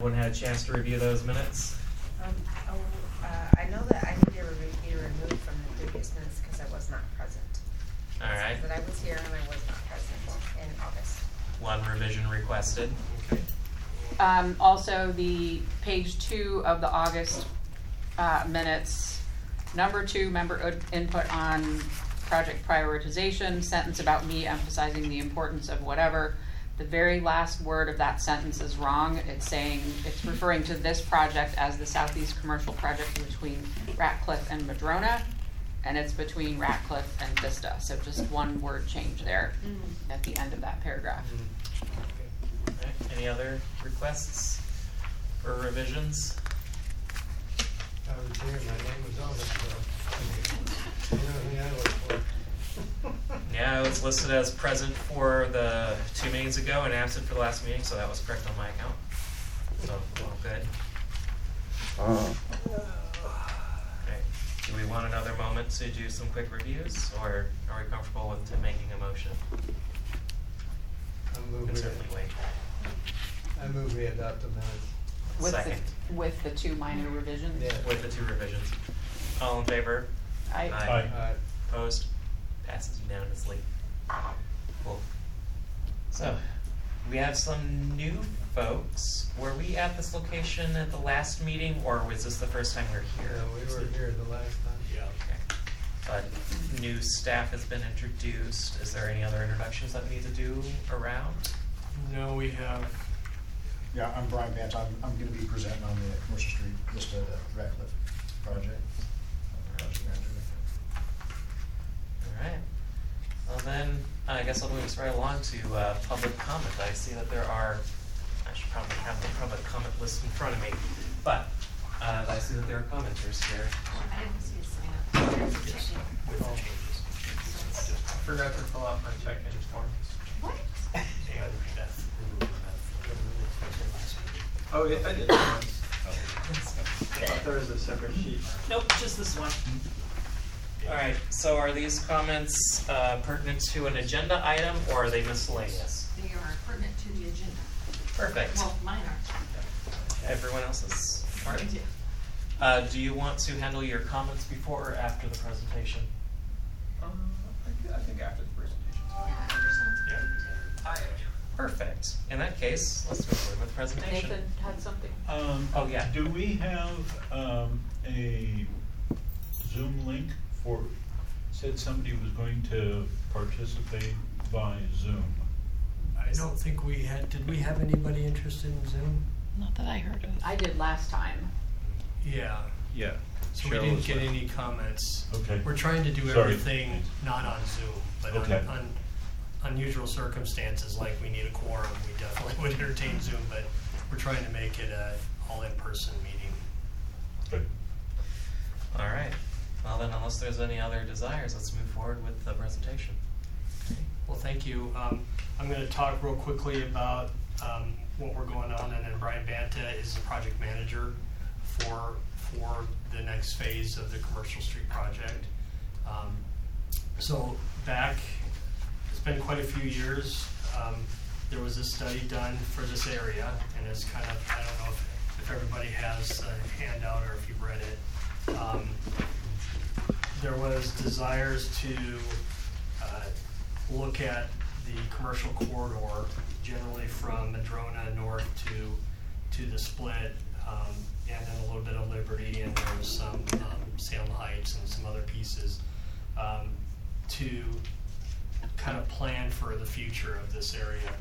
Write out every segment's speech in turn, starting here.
everyone had a chance to review those minutes? I know that I need to be removed from the previous minutes because I was not present. All right. That I was here and I was not present in August. One revision requested. Okay. Also, the page 2 of the August minutes, number 2, member input on project prioritization, sentence about me emphasizing the importance of whatever. The very last word of that sentence is wrong. It's referring to this project as the Southeast Commercial Project between Ratcliffe and Madrona, and it's between Ratcliffe and Vista. So just one word change there at the end of that paragraph. Okay. All right. Any other requests or revisions? I was here, my name was on it, so you know who I look for. Yeah, I was listed as present for the 2 meetings ago and absent for the last meeting, so that was correct on my account. So, all good. Okay. Do we want another moment to do some quick reviews, or are we comfortable with making a motion? We can certainly wait. I move we adopt the minutes. Second. With the 2 minor revisions? Yeah. With the 2 revisions. All in favor? Aye. Aye. Opposed? Passes unanimously. Cool. So, we have some new folks. Were we at this location at the last meeting, or was this the first time we're here? Yeah, we were here the last time. Yeah. Okay. New staff has been introduced. Is there any other introductions that we need to do around? No, we have. Yeah, I'm Brian Bant. I'm going to be presenting on the Commercial Street Vista Ratcliffe project. Project manager. All right. Well then, I guess I'll move us right along to public comment. I see that there are, I should probably have the public comment list in front of me, but I see that there are commenters here. I didn't see a sign up. With the changes. I forgot to fill out my check-in form. What? Oh, yeah, I did. I thought there was a separate sheet. Nope, just this one. All right, so are these comments pertinent to an agenda item, or are they miscellaneous? They are pertinent to the agenda. Perfect. Well, mine are. Everyone else's? All right. Yeah. Do you want to handle your comments before or after the presentation? I think after the presentation. Yeah. Perfect. In that case, let's move forward with the presentation. Nathan had something. Oh, yeah. Do we have a Zoom link for, said somebody was going to participate by Zoom? I don't think we had, did we have anybody interested in Zoom? Not that I heard of. I did last time. Yeah. Yeah. So we didn't get any comments. Okay. We're trying to do Sorry. everything not on Zoom, but Okay. on unusual circumstances like we need a quorum, we definitely would entertain Zoom, but we're trying to make it a all in-person meeting. Good. All right. Well, then, unless there's any other desires, let's move forward with the presentation. Well, thank you. I'm going to talk real quickly about what we're going on, and then Brian Banta is the project manager for the next phase of the Commercial Street project. So back, it's been quite a few years. There was a study done for this area, and it's kind of, I don't know if everybody has a handout or if you've read it. There was desires to look at the commercial corridor, generally from Madrona north to the split, and then a little bit of Liberty, and there was some Salem Heights and some other pieces, to kind of plan for the future of this area.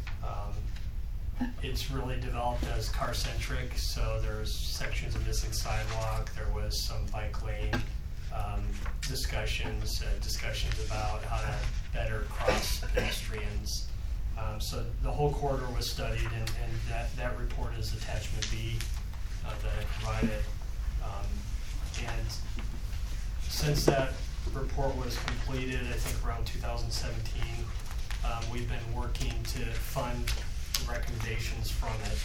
It's really developed as car-centric, so there's sections of missing sidewalk, there was some bike lane discussions about how to better cross pedestrians. So the whole corridor was studied, and that report is attachment B that I provided. And since that report was completed, I think around 2017, we've been working to fund the recommendations from it.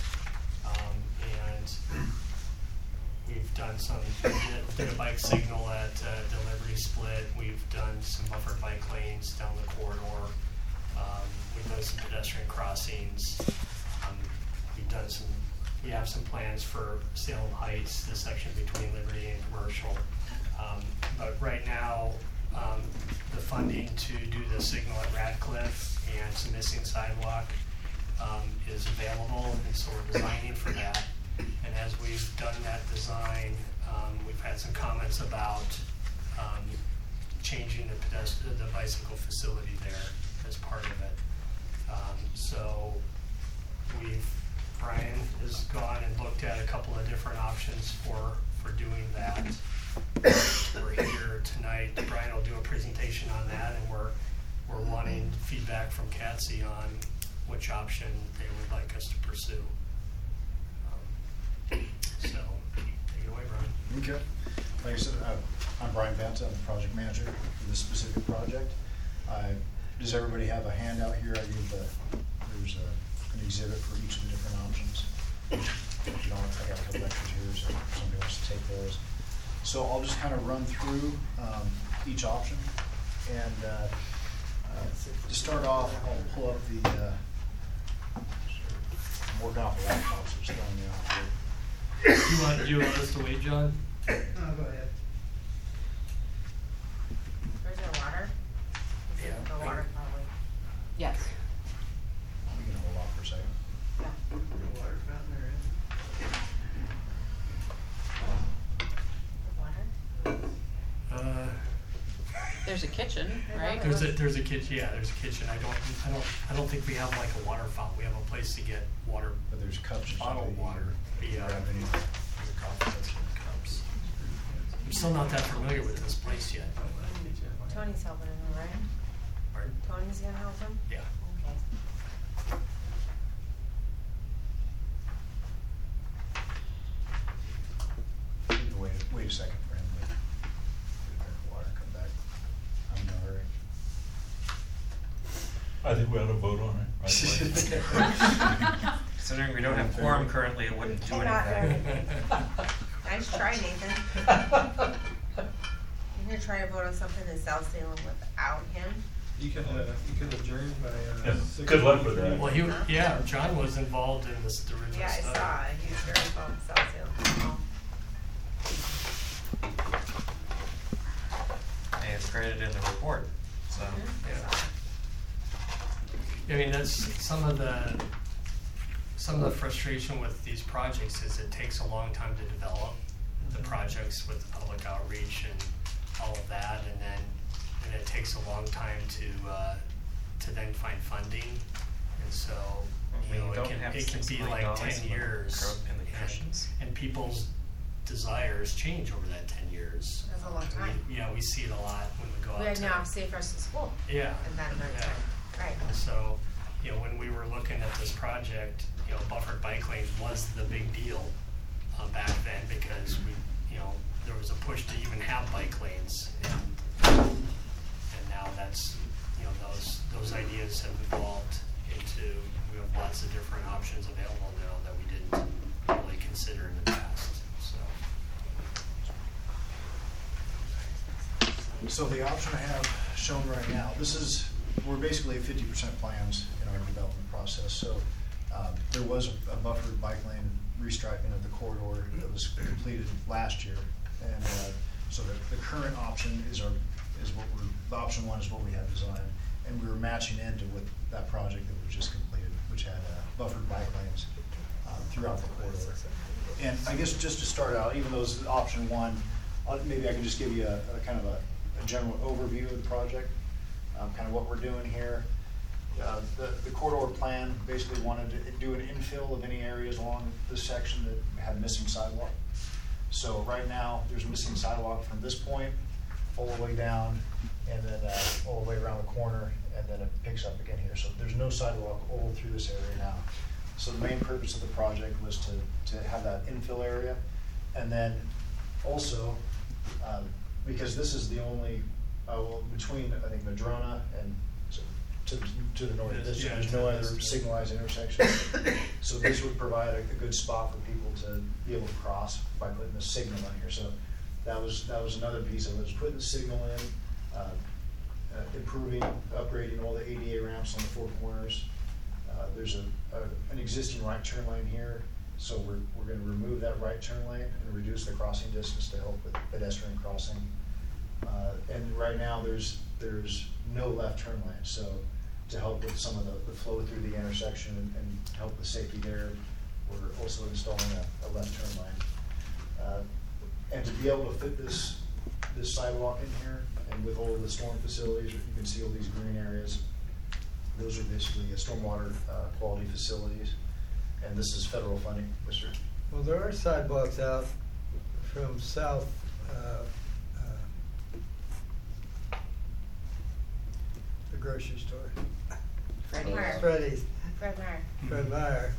And we've done some, did a bike signal at the Liberty split. We've done some buffered bike lanes down the corridor. We've done some pedestrian crossings. We've done some we have some plans for Salem Heights, the section between Liberty and Commercial. But right now, the funding to do the signal at Radcliffe and some missing sidewalk is available, and so we're designing for that. And as we've done that design, we've had some comments about changing the bicycle facility there as part of it. So Brian has gone and looked at a couple of different options for doing that. We're here tonight. Brian will do a presentation on that, and we're wanting feedback from CATSI on which option they would like us to pursue. So, take it away, Brian. Okay. Like I said, I'm Brian Banta. I'm the project manager for this specific project. Does everybody have a handout here? There's an exhibit for each of the different options. If you don't, I got a couple extras here, so if somebody wants to take those. So I'll just kind of run through each option. And to start off, I'll pull up the, I'm working off the laptop, so it's throwing me off here. Do you want us to wait, John? No, go ahead. Where's there water? Is it Yeah. the water probably? Yes. We can hold off for a second. Yeah. The water fountain there is. Water? There's a kitchen, right? There's a kitchen. Yeah, there's a kitchen. I don't think we have like a water fountain. We have a place to get water, But there's cups or bottled something. water. Yeah, Grab any. there's a coffee with cups. I'm still not that familiar with this place yet. Tony's helping him, right? Pardon? Tony's gonna help him? Yeah. Okay. Wait a second for him to drink water, come back. I'm in a hurry. I think we ought to vote on it right away. Considering we don't have quorum currently, it wouldn't do Not anything. Nice try, Nathan. You're gonna try to vote on something in South Salem without him? You could adjourn by, Yeah, good luck with 6:23. that. Well, John was involved in this original Yeah, I study. saw it. He was very involved in South Salem. And it's credited in the report, so. Mhm. I mean, that's some of the frustration with these projects is it takes a long time to develop the projects with public outreach and all of that, and it takes a long time to then find funding, and so, We you know, don't it have can $6 be million like 10 in the years. growth in the commissions. And people's desires change over that 10 years. That's a long time. We see it a lot when we go out We had to. now Safe Routes to School Yeah. in that amount of yeah. time. Right. And so, when we were looking at this project, buffered bike lanes was the big deal back then, because there was a push to even have bike lanes, and now that's, those ideas have evolved into, we have lots of different options available now that we didn't really consider in the past, so. So the option I have shown right now, we're basically at 50% plans in our development process. So there was a buffered bike lane restriping of the corridor that was completed last year. And so the current option the option one is what we have designed. And we were matching into with that project that was just completed, which had buffered bike lanes throughout the corridor. And I guess just to start out, even though this is option one, maybe I can just give you a kind of a general overview of the project, kind of what we're doing here. The corridor plan basically wanted to do an infill of any areas along this section that had missing sidewalk. So right now, there's missing sidewalk from this point all the way down, and then all the way around the corner, and then it picks up again here. So there's no sidewalk all through this area now. So the main purpose of the project was to have that infill area, and then also, because this is the only, between, I think, Madrona and to the north of this, Yeah, there's no other it's- signalized intersection. So this would provide a good spot for people to be able to cross by putting the signal in here. So that was another piece of it, was putting the signal in, improving, upgrading all the ADA ramps on the four corners. There's an existing right turn lane here, So we're gonna remove that right turn lane and reduce the crossing distance to help with pedestrian crossing. And right now, there's no left turn lane, so to help with some of the flow through the intersection and help with safety there, we're also installing a left turn lane. And to be able to fit this sidewalk in here, and with all of the storm facilities, you can see all these green areas, those are basically stormwater quality facilities, and this is federal funding, Mr. Well, there are sidewalks out from south, the grocery store. Freddie. Meyer. Freddy's, Fred Meyer. Fred Meyer,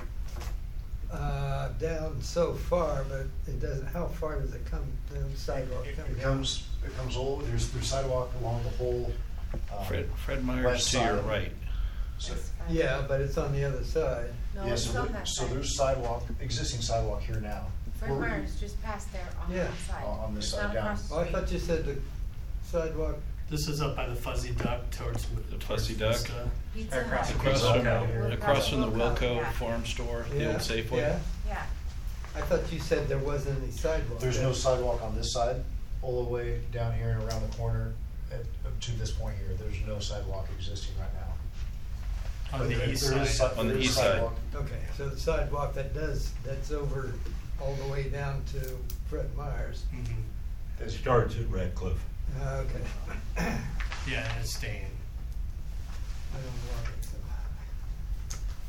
down so far, but it doesn't, how far does it come, the sidewalk come It down? comes all, there's sidewalk along the whole. Fred Meyer's west to your side. right. So, It's fine. Yeah, but it's on the other side. No, yeah, it's so on there- that so side. there's existing sidewalk here now. Fred We're- Meyer's just past there on Yeah. that side. On this It's side not down. across the Oh, I street. thought you said the sidewalk, This is up by the Fuzzy Duck towards Fuzzy Duck? Vista. Pizza Across Hut. the Across Wilco. from, across from the Wilco yeah. Farm Store, the yeah, old Safeway. yeah. Yeah. I thought you said there wasn't any sidewalk. There's there. no sidewalk on this side, all the way down here and around the corner up to this point here. There's no sidewalk existing right now. On But the east there is side. On the there is east side. sidewalk. Okay, so the sidewalk that's over all the way down to Fred Meyer's. Mhm. That's- Starts at Radcliffe. Okay. Yeah, and it's staying. I don't walk it, so.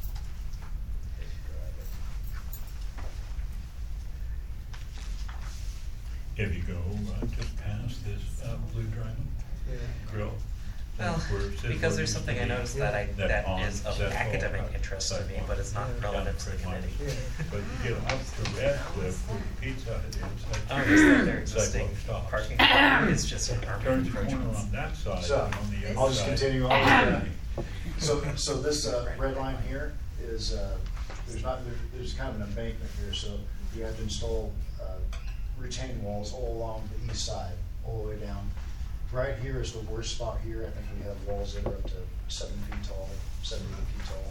If you go just past this Blue Dragon Yeah. Grill. Well, that's where Sid because there's Williams something I would be. noticed Yeah. that pond, is of that whole academic interest to me, sidewalk. but it's not Yeah. relevant to the Down Fred committee. Yeah. But you get up to Radcliffe where the Pizza Hut is. that's Oh, where is that their the existing sidewalk stops. parking lot? It's just an Turns urban the corner encroachment. on that side, So, and on the other I'll just side. continue on with that. So this red line here is, there's kind of an embankment here, so you have to install retaining walls all along the east side, all the way down. Right here is the worst spot here. I think we have walls that are up to 7 feet tall, 7 to 8 feet tall.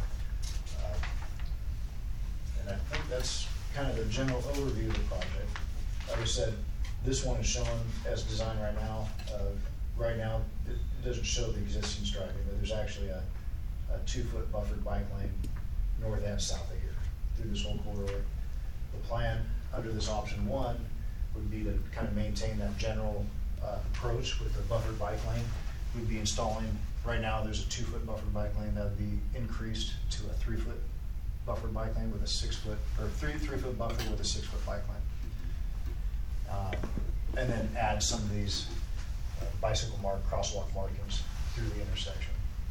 And I think that's kind of the general overview of the project. Like I said, this one is shown as designed right now. Right now, it doesn't show the existing striping, but there's actually a 2-foot buffered bike lane north and south of here through this whole corridor. The plan under this option 1 would be to kind of maintain that general approach with the buffered bike lane. We'd be installing, right now, there's a 2-foot buffered bike lane that would be increased to a 3-foot buffered bike lane with a 6-foot, or 3-foot buffer with a 6-foot bike lane. And then add some of these bicycle crosswalk markings through the intersection.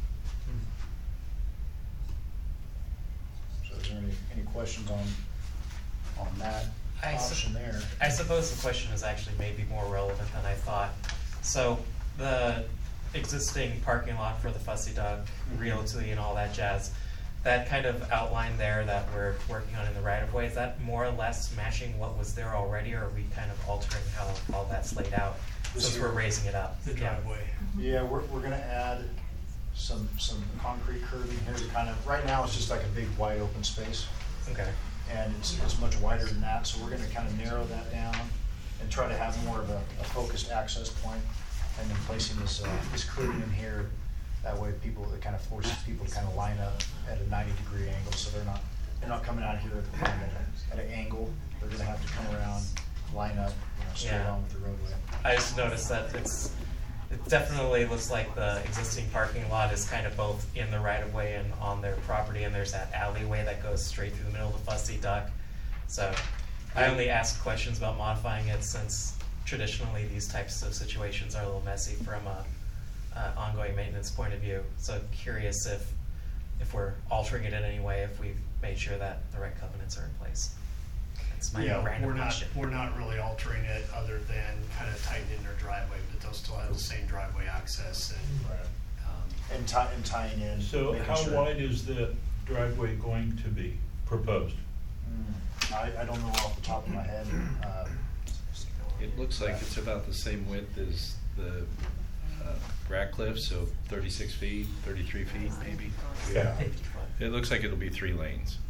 So is there any questions on that option there? I suppose the question is actually maybe more relevant than I thought. So the existing parking lot for the Fussy Duck, Realty and all that jazz, that kind of outline there that we're working on in the right of way, is that more or less matching what was there already, or are we kind of altering how all that's laid out This since here? we're raising it up? The Yeah. driveway. Yeah, we're gonna add some concrete curving here to kind of, right now it's just like a big wide open space. Okay. And it's much wider than that, so we're gonna kind of narrow that down and try to have more of a focused access point, and then placing this curving in here. That way it kind of forces people to kind of line up at a 90-degree angle, so they're not coming out here at an angle. They're gonna have to come around, line up, straight Yeah. on with the roadway. I just noticed that it definitely looks like the existing parking lot is kind of both in the right of way and on their property, and there's that alleyway that goes straight through the middle of the Fussy Duck. So I only ask questions about modifying it since traditionally these types of situations are a little messy from a ongoing maintenance point of view. So curious if we're altering it in any way, if we've made sure that the right covenants are in place. That's my Yeah, random question. we're not really altering it other than kind of tightening their driveway, but they'll still have the same driveway access and, And tying in. So making how sure- wide is the driveway going to be proposed? I don't know off the top of my head. It looks like it's about the same width as the Ratcliffe, so 36 feet, 33 feet maybe. Yeah. It looks like it'll be 3 lanes.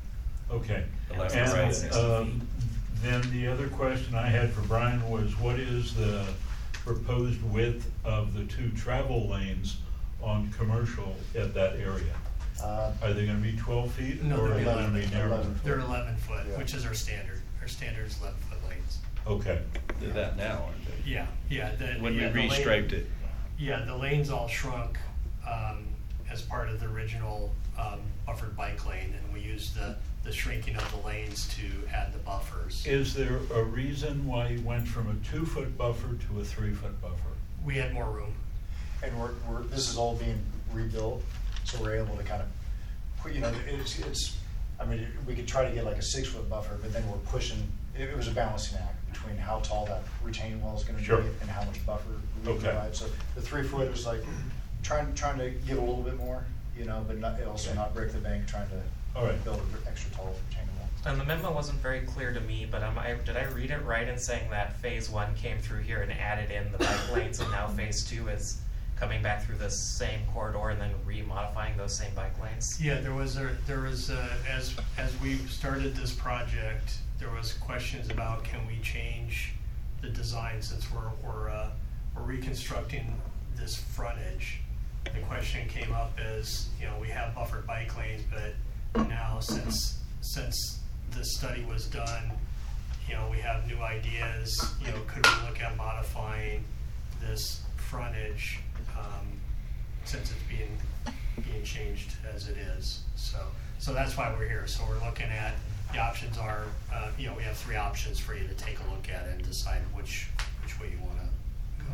Okay. It looks And, like And, it's 60 feet. then the other question I had for Brian was, what is the proposed width of the 2 travel lanes on commercial at that area? Are they gonna be 12 feet, No, or are they're they gonna be 11. narrow? They're 11 foot, Yeah. which is our standard. Our standard is 11 foot lanes. Okay, They're that now, aren't they? Yeah, yeah. When we the lane- restriped it. Yeah, the lanes all shrunk as part of the original buffered bike lane, and we used the shrinking of the lanes to add the buffers. is there a reason why you went from a 2-foot buffer to a 3-foot buffer? We had more room. And this is all being rebuilt, so we're able to kind of, put, you know, I mean, we could try to get like a 6-foot buffer, but then we're pushing, it was a balancing act between how tall that retaining wall is gonna be Sure. and how much buffer we Okay. provide. So the 3-foot was like, trying to give a little bit more, you know, but not, also not break the bank, trying All to right. build an extra tall retaining wall. And the memo wasn't very clear to me, but did I read it right in saying that phase 1 came through here and added in the bike lanes, and now phase 2 is coming back through the same corridor and then remodifying those same bike lanes? Yeah, there was as we started this project, there was questions about can we change the design since we're reconstructing this frontage. The question came up as, you know, we have buffered bike lanes, but now since this study was done, you know, we have new ideas. You know, could we look at modifying this frontage since it's being changed as it is? So that's why we're here. So we're looking at the options are, you know, we have 3 options for you to take a look at and decide which way you want to go.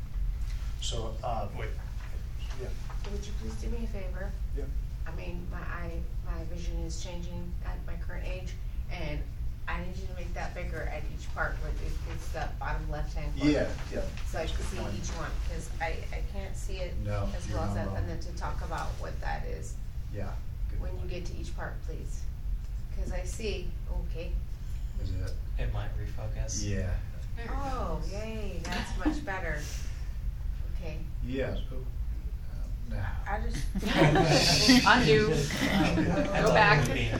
So, Wait. yeah, Would you please do me a favor? yeah. I mean, my vision is changing at my current age, and I need you to make that bigger at each part, where it's the bottom left-hand corner. Yeah. So I can Good see point. each one, because I can't see it No, as you're well as not that, wrong. and then to talk about what that is Yeah. Good when you point. get to each part, please. Because I see, okay, Is it? It might refocus. Yeah. oh, yay, that's much better. Okay, Yeah. So, nah. I just. Undo, That's go all back. moving.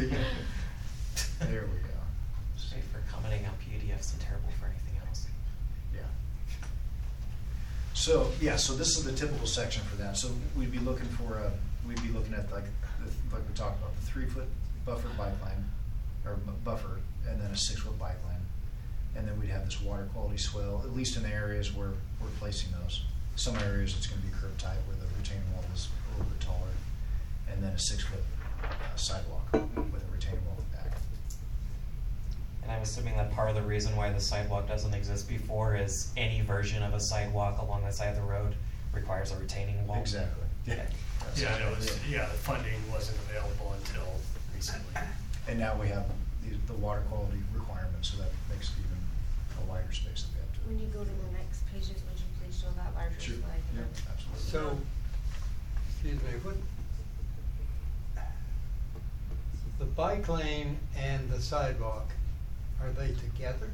There we go. Great for commenting on PDFs and terrible for anything else. Yeah. So, yeah, so this is the typical section for that. So we'd be looking at like we talked about, the 3-foot buffered bike lane, or buffer, and then a 6-foot bike lane. And then we'd have this water quality swell, at least in the areas where we're placing those. Some areas it's gonna be curb tight where the retaining wall is a little bit taller. And then a 6-foot sidewalk with a retaining wall back. And I'm assuming that part of the reason why the sidewalk doesn't exist before is any version of a sidewalk along the side of the road requires a retaining wall. Exactly. Yeah. That's Yeah, it exactly was, yeah, the funding wasn't available until recently. And now we have the water quality requirements, so that makes it even a wider space that we have to. When you go to the next pages, would you please show that larger Sure. slide? Yeah, absolutely. So, excuse me, the bike lane and the sidewalk, are they together?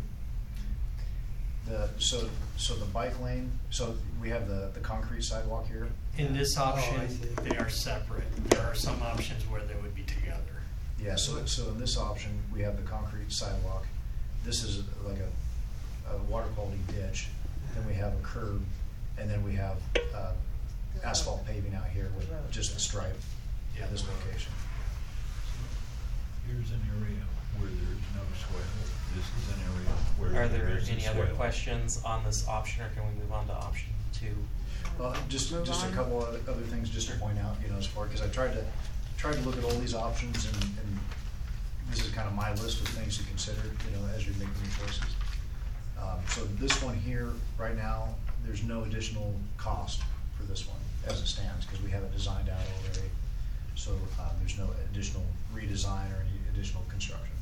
So the bike lane, so we have the concrete sidewalk here. In this Oh, I option, see. they are separate. There are some options where they would be together. Yeah, so in this option, we have the concrete sidewalk. This is like a water quality ditch. Then we have a curb, and then we have asphalt paving out here with just the stripe Yeah. at this location. Here's an area where there's no swale. This is an area where Are there there is a any other swale. questions on this option, or can we move on to option 2? Just Move a on. couple other things just to point out, you know, as far, because I tried to look at all these options, and this is kind of my list of things to consider, you know, as you're making your choices. So this one here, right now, there's no additional cost for this one as it stands, because we have it designed out already. So there's no additional redesign or any additional construction.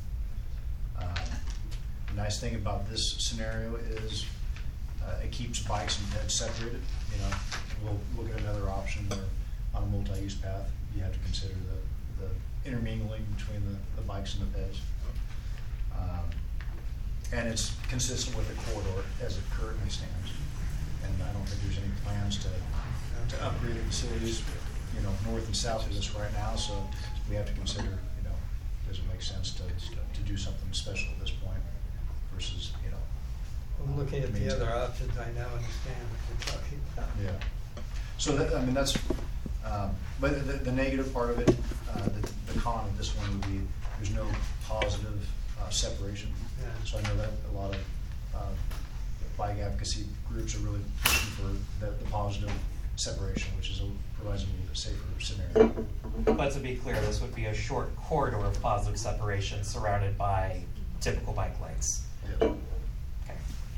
The nice thing about this scenario is it keeps bikes and peds separated. You know, we'll look at another option where on a multi-use path, you have to consider the intermingling between the bikes and the peds. And it's consistent with the corridor as it currently stands. And I don't think there's any plans to upgrade the facilities, you know, north and south of this right now, so we have to consider, you know, does it make sense to do something special at this point versus, you know. I'm looking at the maintain- other options, I now understand what you're talking about. Yeah. So that, I mean, that's, but the negative part of it, the con of this one would be, there's no positive separation. Yeah. So I know that a lot of bike advocacy groups are really pushing for the positive separation, which provides a little bit safer scenario. But to be clear, this would be a short corridor of positive separation surrounded by typical bike lanes. Yeah. Okay.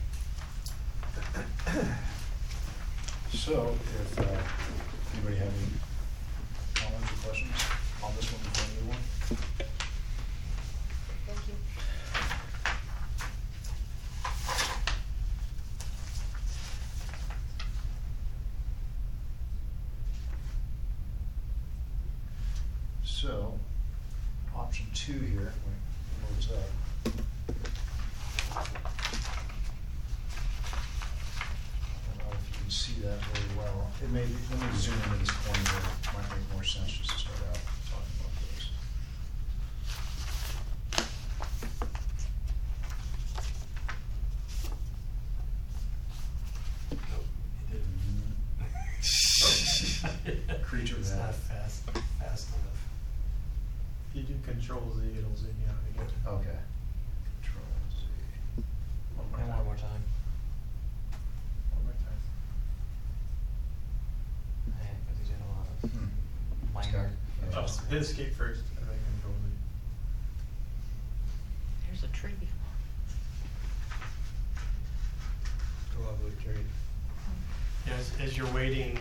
So if anybody have any comments or questions on this one before we move on? Thank you. So, option 2 here, loads up. I don't know if you can see that very well. It may be, let me zoom into this corner here. It might make more sense just to start out talking about this. Creature It's not math. fast enough. If you do Control Z, it'll zoom you out again. Okay. Control Z. And one more time. One more time. Yeah, because you did a lot of minor. Yeah. Oh, hit escape first, and then Control Z. There's a tree. Lovely tree. As you're waiting,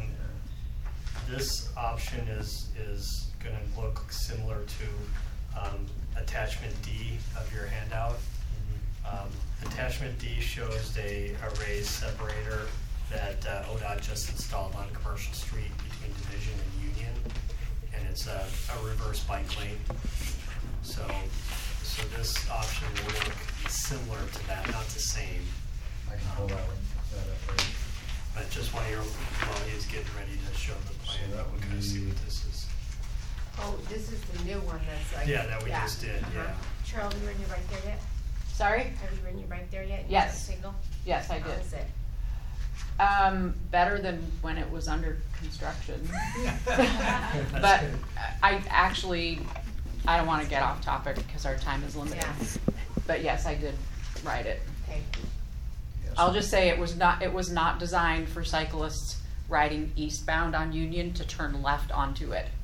this option is gonna look similar to attachment D of your handout. Attachment D shows a raised separator that ODOT just installed on Commercial Street between Division and Union, and it's a reverse bike lane. So this option will look similar to that, not the same. I can pull that up right. But just while he's getting ready to show the plan, So that would kind of see be- what this is. Oh, this is the new one that's like. Yeah, that we just did, yeah. Cheryl, have you ridden your bike there yet? Sorry? Have you ridden your bike there yet? Yes. Single? Yes, I How did. is it? Better than when it was under construction. But That's good. I don't wanna get off topic because our time is limited. Yeah. But yes, I did ride it. Okay. Yes. I'll just say it was not designed for cyclists riding eastbound on Union to turn left onto it.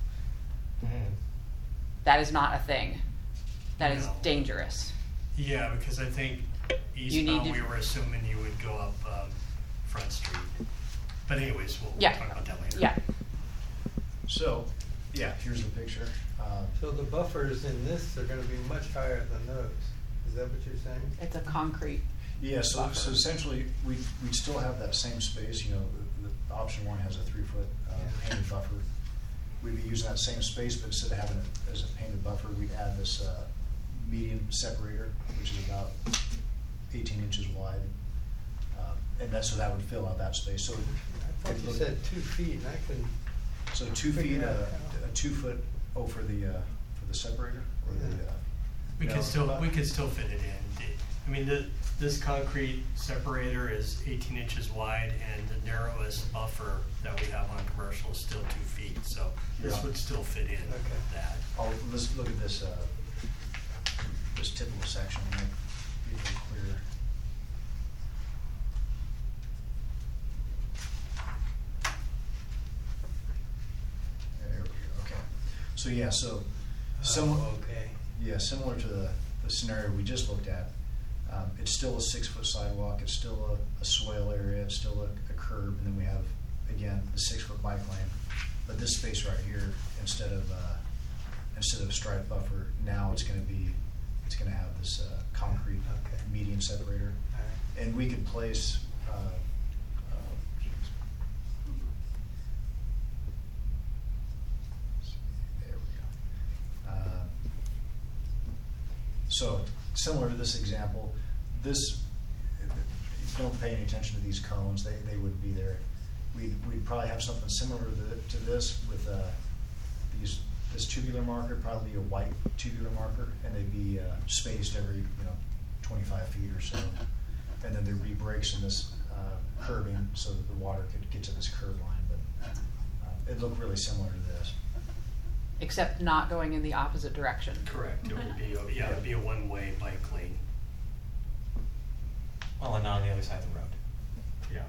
That is not a thing. That is No. dangerous. Yeah, because I think You need eastbound, to- we were assuming you would go up Front Street. But anyways, we'll Yeah. talk about that later. Yeah. So, yeah, here's the picture. So the buffers in this are gonna be much higher than those, is that what you're saying? It's a concrete. Yeah, so Buffer. essentially, we'd still have that same space, you know, the option 1 has a 3-foot painted buffer. We'd be using that same space, but instead of having it as a painted buffer, we'd add this median separator, which is about 18 inches wide. And so that would fill out that space, so. I thought you said 2 feet, and I couldn't. So 2 feet, Figure a that out. 2 foot, for the separator, or the. Yeah. We no, could still fit it in. I mean, this concrete separator is 18 inches wide, and the narrowest buffer that we have on Commercial is still 2 feet, so this Yeah. would still fit in Okay. that. Let's look at this, this typical section, might be a little clearer. There we go, okay. So, yeah, similar, Okay. yeah, similar to the scenario we just looked at. It's still a 6-foot sidewalk, it's still a swale area, it's still a curb, and then we have, again, the 6-foot bike lane. But this space right here, instead of striped buffer, now it's gonna have this concrete Okay. median separator. All right. And we could place, there we go. So, similar to this example, if you don't pay any attention to these cones, they wouldn't be there. We'd probably have something similar to this with these this tubular marker, probably a white tubular marker, and they'd be spaced every 25 feet or so. And then there'd be breaks in this curbing so that the water could get to this curb line. But it looked really similar to this. Except not going in the opposite direction. Correct. It would be, it would be a one-way bike lane. Well, and on the other side of the road. Yeah.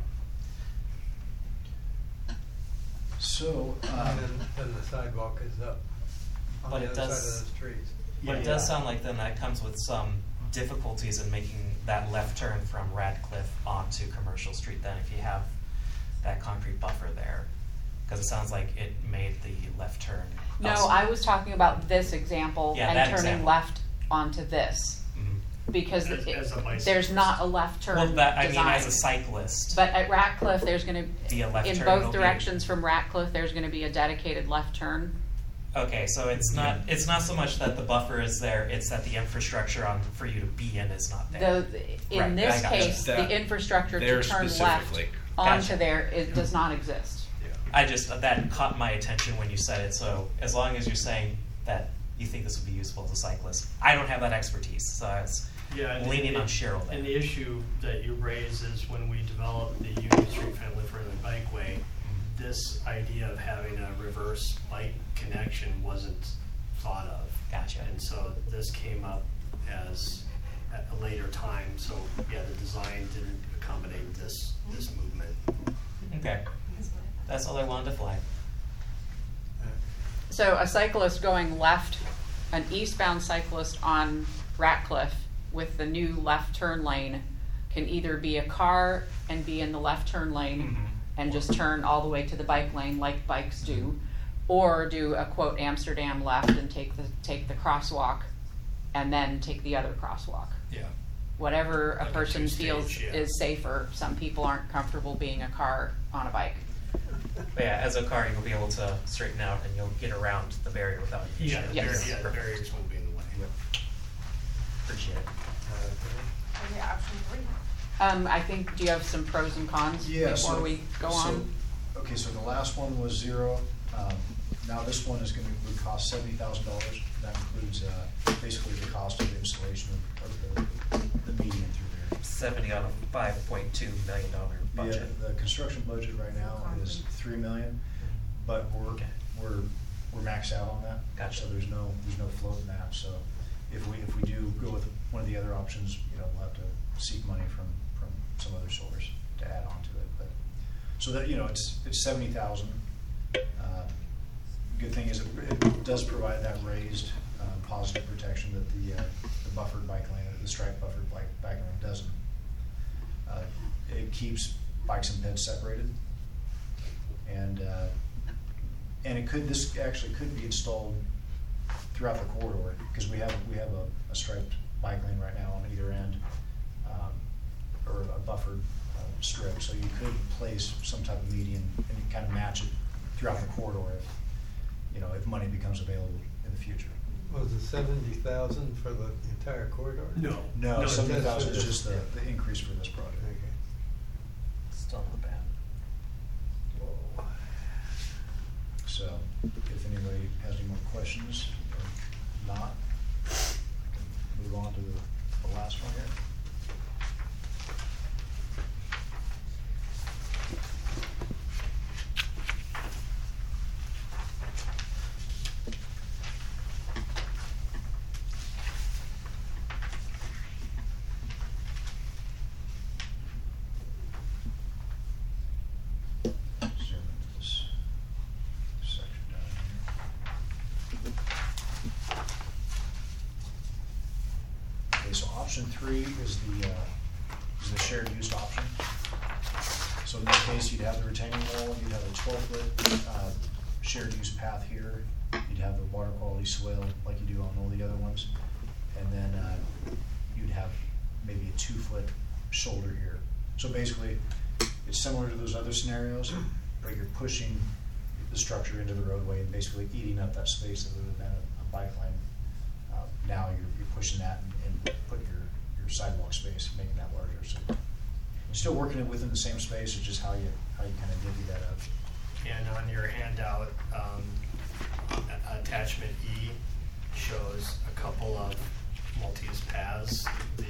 So, And then the sidewalk is up on But the it other side does- of the streets. But it does sound like then that comes with some difficulties in making that left turn from Radcliffe onto Commercial Street then if you have that concrete buffer there. Because it sounds like it made the left turn. No, also- I was talking about this example Yeah, and that turning example. left onto this. Mhm. Because As a bicyclist. there's not a left turn Well, that, I mean, design. as a cyclist. But at Ratcliffe, there's gonna, Be a left in turn, it'll both be- directions from Ratcliffe, there's gonna be a dedicated left turn. Okay, so it's not so much that the buffer is there, it's that the infrastructure for you to be in is not there. In Right, this I gotcha. case, the That- infrastructure there to turn left specifically. onto Gotcha. there, it does not exist. That caught my attention when you said it, so as long as you're saying that you think this would be useful as a cyclist, I don't have that expertise, so I was leaning on Cheryl there. And the issue that you raise is when we developed the Union Street family-friendly bikeway, this idea of having a reverse bike connection wasn't thought of. Gotcha. And so this came up as at a later time, so yeah, the design didn't accommodate this movement. Okay, that's all I wanted to flag. So a cyclist going left, an eastbound cyclist on Ratcliffe with the new left turn lane can either be a car and be in the left turn lane Mhm. and just turn all the way to the bike lane like bikes do, or do a quote Amsterdam left and take the crosswalk and then take the other crosswalk. Yeah. Whatever a Like a person two-stage, feels yeah. is safer. Some people aren't comfortable being a car on a bike. But yeah, as a car, you'll be able to straighten out and you'll get around the barrier without an issue. Yeah, the Yes. the barriers won't be in the way. Appreciate it. Okay, option 3. I think, do you have some pros and cons Yeah, before so- we go on? Okay, so the last one was 0. Now this one would cost $70,000. That includes basically the cost of the installation of the median through there. 70 on a $5.2 million budget. Yeah, the construction budget right now is $3 million, but we're maxed out on that. Gotcha. So there's no float in that. So if we do go with one of the other options, we'll have to seek money from some other source to add on to it. But so that it's 70,000. Good thing is it does provide that raised positive protection that the buffered bike lane, the striped buffered bike lane doesn't. It keeps bikes and peds separated, and this actually could be installed throughout the corridor because we have a striped bike lane right now on either end, or a buffered strip. So you could place some type of median and kind of match it throughout the corridor if money becomes available in the future. Was it 70,000 for the entire corridor? No. No, it's 70,000 is just just for the this. increase for this project. Okay. Still not bad. So, if anybody has any more questions or not, I can move on to the last one here. Zoom into this section down here. Okay, so option 3 is the shared use option. So in this case, you'd have the retaining wall, you'd have a 12-foot shared use path here, you'd have the water quality swale like you do on all the other ones, and then you'd have maybe a 2-foot shoulder here. So basically, it's similar to those other scenarios, but you're pushing the structure into the roadway and basically eating up that space that would have been a bike lane. Now you're pushing that and putting your sidewalk space, making that larger. So you're still working it within the same space, it's just how you kind of divvy that up. And on your handout, attachment E shows a couple of multi-use paths.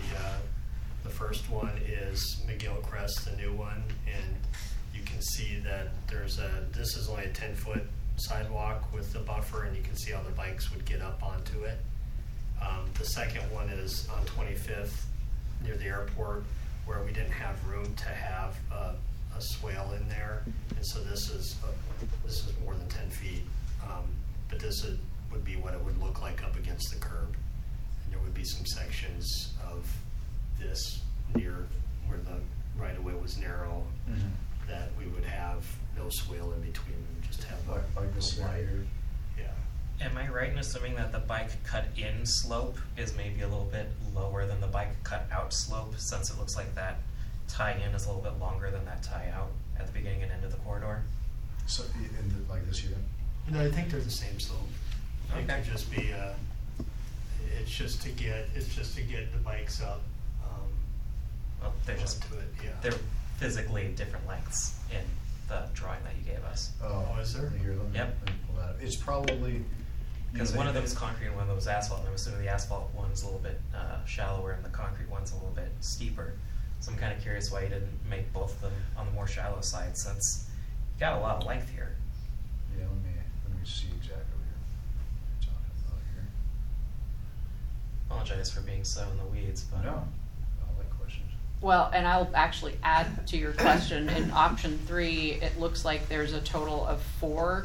The first one is McGill Crest, the new one, and you can see that this is only a 10-foot sidewalk with the buffer, and you can see how the bikes would get up onto it. The second one is on 25th near the airport, where we didn't have room to have a swale in there, and so this is more than 10 feet. But this would be what it would look like up against the curb, and there would be some sections of this near where the right-of-way was narrow, that we would have no swale in between them, just have Like the slider. Yeah. Am I right in assuming that the bike cut in slope is maybe a little bit lower than the bike cut out slope, since it looks like that tie in is a little bit longer than that tie out at the beginning and end of the corridor? So, like this here? No, I think they're the same slope. It Okay. could just be it's just to get the bikes up. Well, they're just, onto it, yeah. they're physically different lengths in the drawing that you gave us. Oh, is there? Here, let me Yep. pull that up. It's probably. Because one of them is concrete and one of them is asphalt, and I'm assuming the asphalt one's a little bit shallower and the concrete one's a little bit steeper. So I'm kind of curious why you didn't make both of them on the more shallow side, since you got a lot of length here. Yeah, let me see exactly what you're talking about here. Apologize for being so in the weeds, but No, I like questions. Well, and I'll actually add to your question, in option 3, it looks like there's a total of 4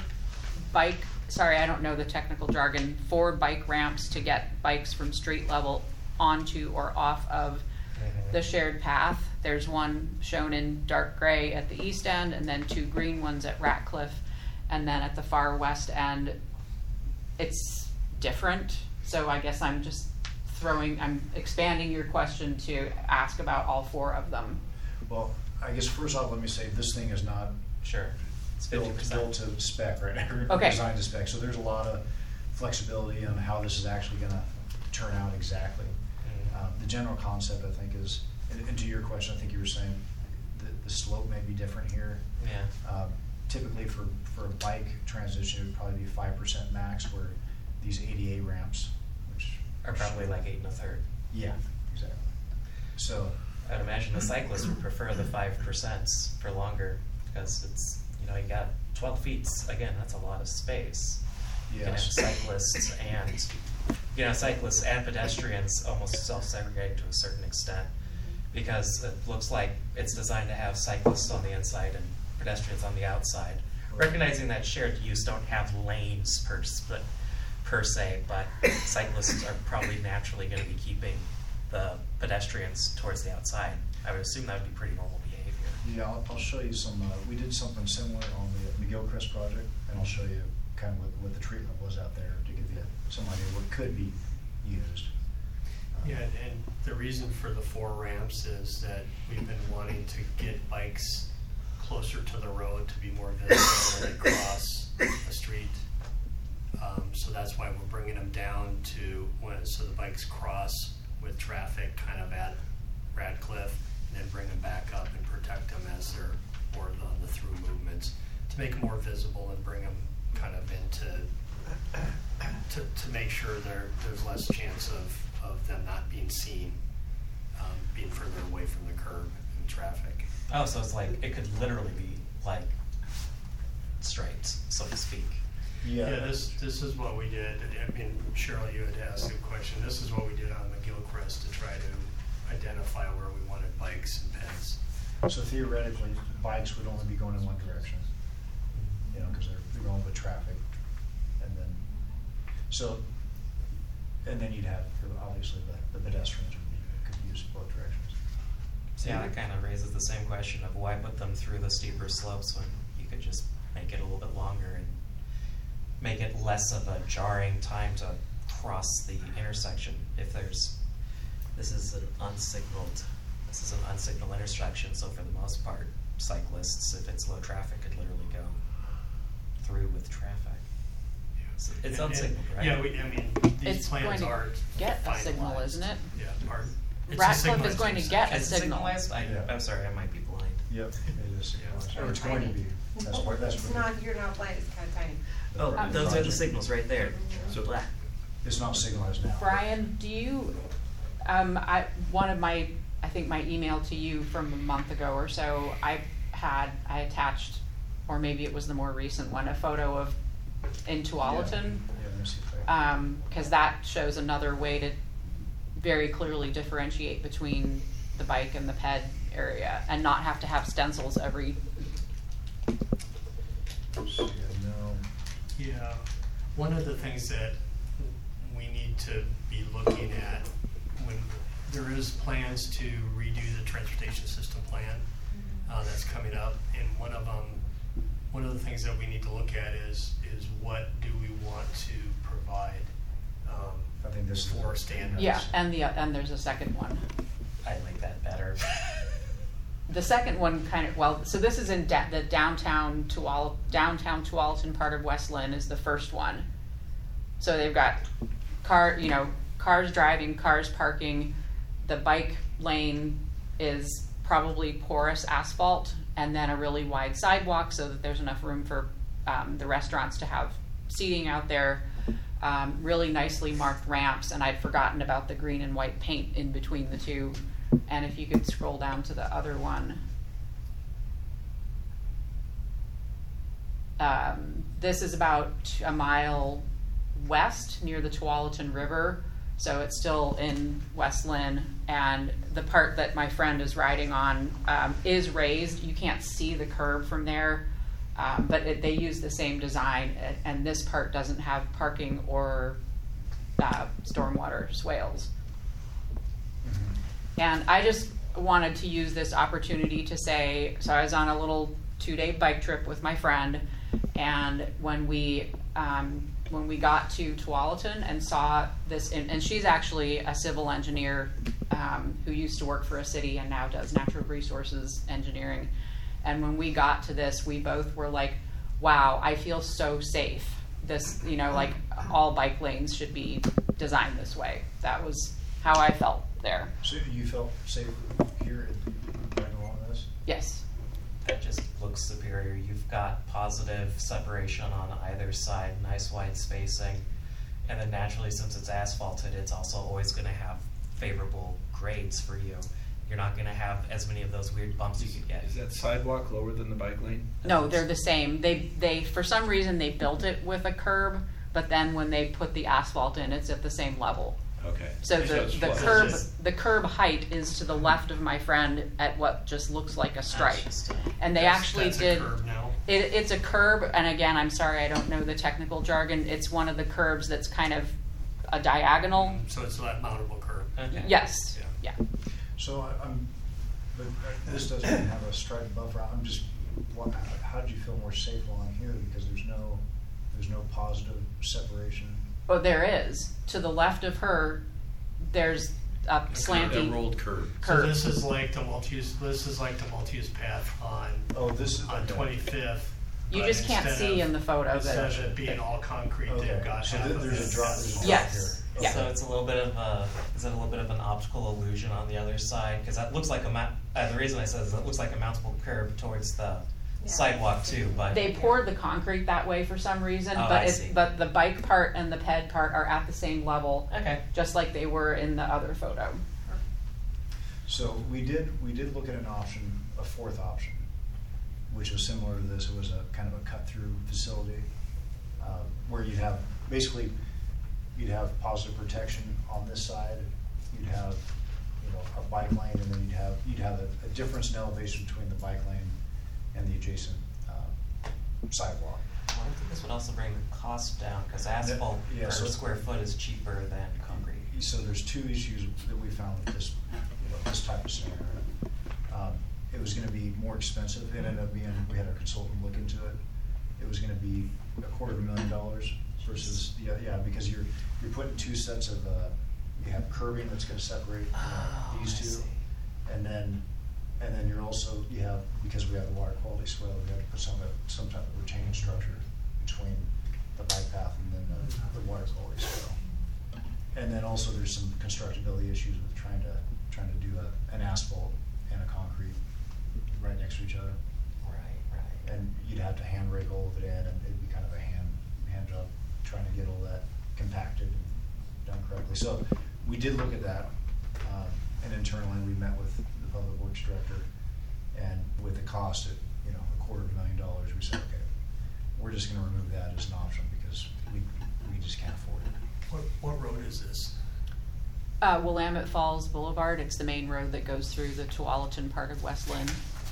I don't know the technical jargon, 4 bike ramps to get bikes from street level onto or off of the shared path. There's one shown in dark gray at the east end, and then 2 green ones at Ratcliffe, and then at the far west end, it's different. So I guess I'm expanding your question to ask about all 4 of them. Well, I guess first off, let me say, this thing is not sure. It's built 50%. to spec, right? Okay. Designed to spec, so there's a lot of flexibility on how this is actually gonna turn out exactly. The general concept, I think, is, and to your question, I think you were saying the slope may be different here. Yeah. Typically for a bike transition, it would probably be 5% max, where these ADA ramps, which Or probably like 8 1/3. Yeah, exactly. So, I'd imagine the cyclist would prefer the 5% for longer, because it's, you got 12 feet, again, that's a lot of space. You can have yes. cyclists and pedestrians almost self-segregated to a certain extent, because it looks like it's designed to have cyclists on the inside and pedestrians on the outside. Recognizing that shared use don't have lanes per se, but cyclists are probably naturally going to be keeping the pedestrians towards the outside. I would assume that would be pretty normal behavior. Yeah, I'll show you some, we did something similar on the McGill Crest project, and I'll show you kind of what the treatment was out there to give you some idea what could be used. Yeah, and the reason for the 4 ramps is that we've been wanting to get bikes closer to the road to be more visible when they cross the street. So that's why we're bringing them down so the bikes cross with traffic kind of at Radcliffe, and then bring them back up and protect them as they're more on the through movements, to make them more visible and bring them kind of to make sure there's less chance of them not being seen, being further away from the curb and traffic. Oh, so it's like, it could literally be like straight, so to speak. Yeah, this is what we did. I mean, Cheryl, you had asked a question. This is what we did on McGill Crest to try to identify where we wanted bikes and peds. So theoretically, bikes would only be going in one direction, because they're going with traffic, and then you'd have, obviously, the pedestrians could use both directions. So yeah, that kind of raises the same question of why put them through the steeper slopes when you could just make it a little bit longer and make it less of a jarring time to cross the intersection. This is an unsignaled intersection, so for the most part, cyclists, if it's low traffic, could literally go through with traffic. It's unsignaled, right? Yeah, these It's plans going to are get a finalized. signal, isn't it? Yeah, pardon? It's a Ratcliffe is signalized going to intersection. get a Is it signal. signalized? Yeah. I'm sorry, I might be blind. Yep, it is. Yeah. Or it's going to be. That's It's not, you're not blind, it's kind of tiny. Oh, part of those are the project. signals right there. So- Blah. It's not signalized now. Brian, do you, I think my email to you from a month ago or so, I attached, or maybe it was the more recent one, a photo of in Tualatin. Yeah, let me see if I. Because that shows another way to very clearly differentiate between the bike and the ped area and not have to have stencils every. No. Yeah, one of the things that we need to be looking at when there is plans to redo the transportation system plan that's coming up, and one of the things that we need to look at is what do we want to provide I think this is for standards. Yeah, and there's a second one. I like that better. The second one so this is in the downtown Tualatin part of West Lynn is the first one. So they've got cars driving, cars parking. The bike lane is probably porous asphalt and then a really wide sidewalk so that there's enough room for the restaurants to have seating out there. Really nicely marked ramps, and I'd forgotten about the green and white paint in between the two. And if you could scroll down to the other one. This is about a mile west near the Tualatin River, so it's still in West Lynn, and the part that my friend is riding on is raised. You can't see the curb from there, but they use the same design, and this part doesn't have parking or stormwater swales. And I just wanted to use this opportunity to say, so I was on a little 2-day bike trip with my friend, and when we got to Tualatin and saw this, and she's actually a civil engineer who used to work for a city and now does natural resources engineering. And when we got to this, we both were like, wow, I feel so safe. This, like all bike lanes should be designed this way. That was how I felt there. So you felt safe here right along this? Yes. That just looks superior. You've got positive separation on either side, nice wide spacing. And then naturally, since it's asphalted, it's also always going to have favorable grades for you. You're not going to have as many of those weird bumps you could get. Is that sidewalk lower than the bike lane? No, they're the same. They for some reason they built it with a curb, but then when they put the asphalt in, it's at the same level. Okay. So it's the flush. curb height is to the left of my friend at what just looks like a stripe. Interesting. And they actually That's did. a curb now. It's a curb, and again, I'm sorry, I don't know the technical jargon. It's one of the curbs that's kind of a diagonal. So it's that mountable curb. Okay. Yes. Yeah. So but this doesn't have a striped buffer. I'm just, how did you feel more safe along here? Because there's no positive separation. Oh, there is. To the left of her, there's a That slanty rolled curb. So curb. this is like the multi-use path on Oh, this is. on okay. 25th. You but just can't instead see of- in the photo Instead that. of it being all concrete, Okay. they've got So half of there's it. a drop. There's a drop Yes. here. Yeah. So it's a little bit of is it a little bit of an optical illusion on the other side? Because that looks like the reason I said is it looks like a mountable curb towards the sidewalk too, but. They poured the concrete that way for some reason, Oh, but I see. but the bike part and the ped part are at the same level, Okay. just like they were in the other photo. So we did look at an option, a fourth option, which was similar to this. It was a kind of a cut-through facility where you'd have positive protection on this side. You'd have a bike lane, and then you'd have a difference in elevation between the bike lane and the adjacent sidewalk. Well, I think this would also bring the cost down because asphalt Yeah, per so- square foot is cheaper than concrete. So there's two issues that we found with this, this type of scenario. It was going to be more expensive. It ended up being, we had our consultant look into it. It was going to be $250,000 versus because you're putting two sets of you have curbing that's going to separate these I two, see. and then you're also because we have the water quality swale, we have to put some type of retaining structure between the bike path and then the water quality swale. And then also there's some constructability issues with trying to do an asphalt and a concrete right next to each other. Right. And you'd have to hand rake all of it in, and it'd be kind of a hand time job trying to get all that compacted and done correctly. So we did look at that, and internally we met with the Public Works Director, and with the cost at, $250,000, we said, okay, we're just gonna remove that as an option because we just can't afford it. What road is this? Willamette Falls Boulevard, it's the main road that goes through the Tualatin part of West Lynn.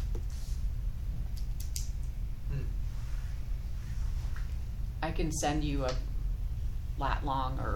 I can send you a lat long or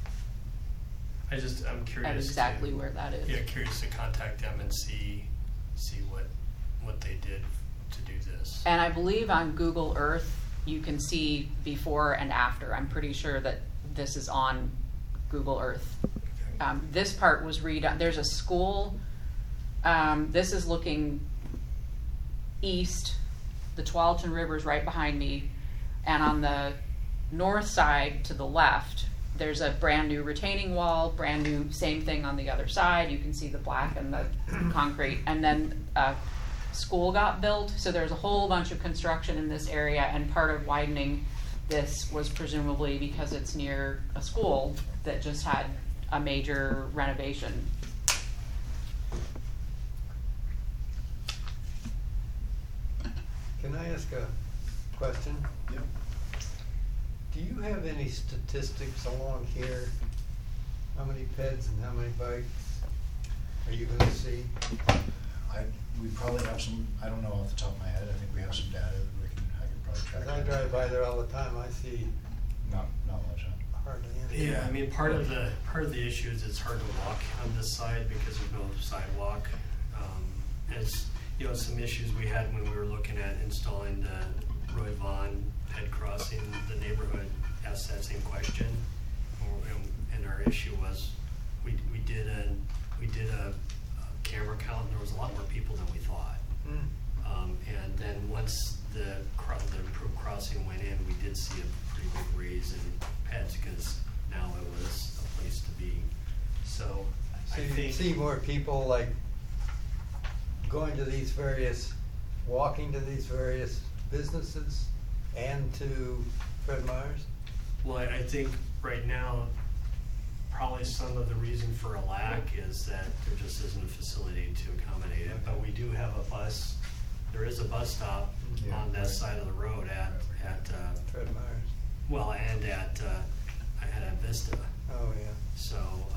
I'm curious. at exactly where that is. Yeah, curious to contact them and see what they did to do this. And I believe on Google Earth, you can see before and after. I'm pretty sure that this is on Google Earth. This part was redone. There's a school. This is looking east. The Tualatin River is right behind me. And on the north side to the left, there's a brand new retaining wall, brand new, same thing on the other side. You can see the black and the concrete. And then a school got built. So there's a whole bunch of construction in this area. And part of widening this was presumably because it's near a school that just had a major renovation. Can I ask a question? Yep. Do you have any statistics along here? How many peds and how many bikes are you gonna see? We probably have some, I don't know off the top of my head, I think we have some data that I could probably track. Cause I drive by there all the time, I see Not much, huh? hardly any. Yeah, I mean, part of the issue is it's hard to walk on this side because there's no sidewalk. As you know, some issues we had when we were looking at installing the Roy Vaughn head crossing, the neighborhood asked that same question. And our issue was, we did a camera count, and there was a lot more people than we thought. And then once the improved crossing went in, we did see a pretty big raise in pets because now it was a place to be. So So I you think see more people like walking to these various businesses and to Fred Meyer's? Well, I think right now, probably some of the reason for a lack is that there just isn't a facility to accommodate it. But we do have a bus, there is a bus stop on that side of the road at Fred Meyer's. well, and at Vista. Oh, yeah. So,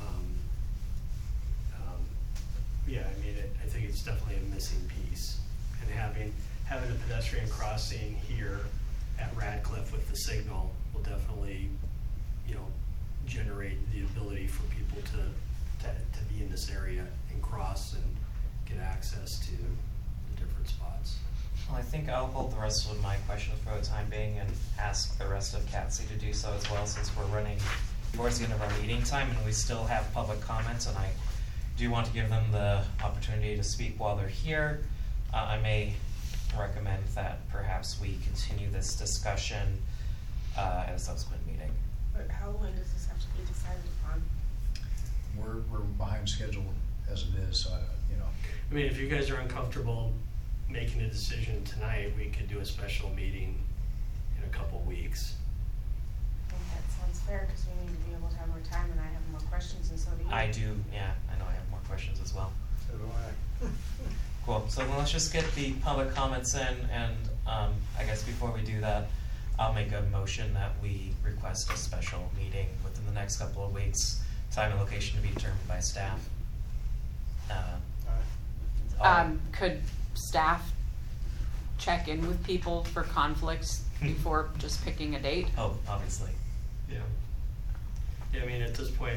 yeah, I mean, I think it's definitely a missing piece. And having a pedestrian crossing here at Radcliffe with the signal will definitely, generate the ability for people to be in this area and cross and get access to the different spots. Well, I think I'll hold the rest of my questions for the time being and ask the rest of CATSI to do so as well, since we're running towards the end of our meeting time and we still have public comments, and I do want to give them the opportunity to speak while they're here. I may recommend that perhaps we continue this discussion at a subsequent meeting. But how long does this have to be decided upon? We're behind schedule as it is, so I mean, if you guys are uncomfortable making a decision tonight, we could do a special meeting in a couple weeks. I think that sounds fair, because we need to be able to have more time, and I have more questions, and so do you. I do, yeah, I know I have more questions as well. So do I. Cool, so then let's just get the public comments in, and I guess before we do that, I'll make a motion that we request a special meeting within the next couple of weeks, time and location to be determined by staff. Could staff check in with people for conflicts before just picking a date? Oh, obviously. Yeah. Yeah, I mean, at this point,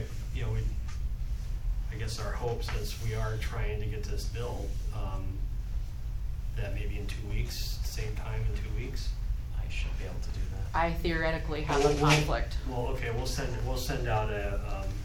I guess our hopes is we are trying to get this built, that maybe in 2 weeks, same time in 2 weeks. I should be able to do that. I theoretically have a conflict. Well, okay, we'll send out a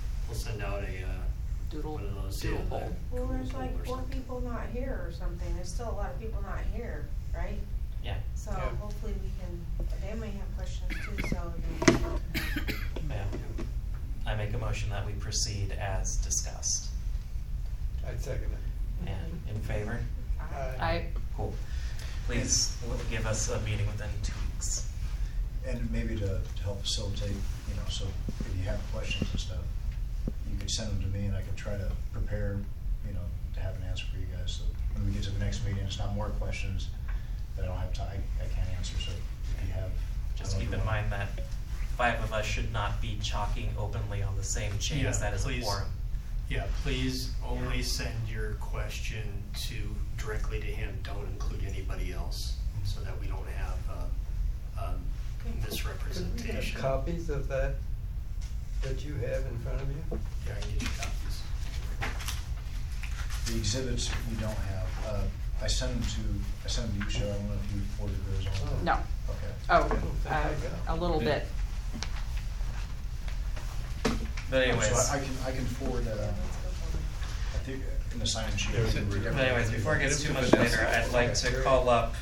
Doodle, one of those, doodle yeah, poll. Well, there's poll like or 4 something. people not here or something, there's still a lot of people not here, right? Yeah. So Yeah. hopefully we can, they may have questions too, so then. Yeah. I make a motion that we proceed as discussed. I'd second it. And in favor? I, Cool. Please give us a meeting within 2 weeks. And maybe to help facilitate, you know, so if you have questions and stuff, you could send them to me and I can try to prepare, you know, to have an answer for you guys. So when we get to the next meeting, it's not more questions that I don't have time, I can't answer, so if you have. Just keep in mind that 5 of us should not be chalking openly on the same chain as that is a please. forum. Yeah, please only send your question directly to him. Don't include anybody else, so that we don't have Could we misrepresentation. have copies of that you have in front of you? Yeah, I can get you copies. The exhibits we don't have, I sent them to you, Cheryl, I don't know if you forwarded those on. No. Okay. Oh, a little bit. But anyways, So I can forward, I think in the sign sheet. but anyways, before it gets too much later, I'd like to call up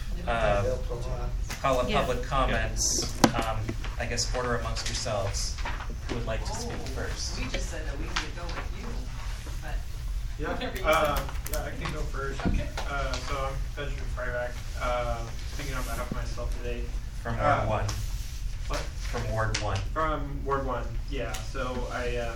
public comments. I guess order amongst yourselves. Who would like to speak first? We just said that we could go with you, but. Yeah, Whatever you yeah, I can go first. Okay. So I'm Benjamin Fryback, speaking on behalf of myself today. From Ward 1. What? From Ward 1. From Ward 1, yeah. So I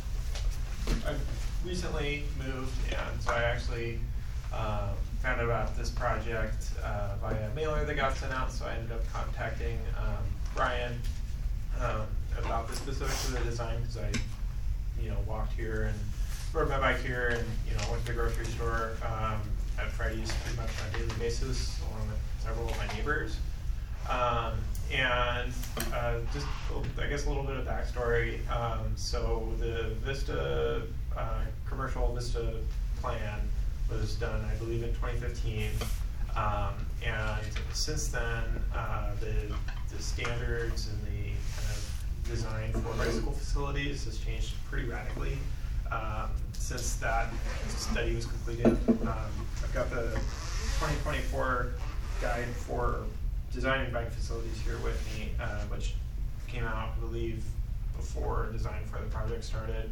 recently moved, and so I actually found out about this project via a mailer that got sent out. So I ended up contacting Brian about this specific to the design, because I, walked here and rode my bike here, and went to the grocery store at Freddy's pretty much on a daily basis, along with several of my neighbors. And just, I guess, a little bit of backstory. So the Vista, commercial Vista plan was done, I believe, in 2015. And since then, the standards and the kind of design for bicycle facilities has changed pretty radically. Since that study was completed, I've got the 2024 guide for designing bike facilities here with me, which came out, I believe, before design for the project started.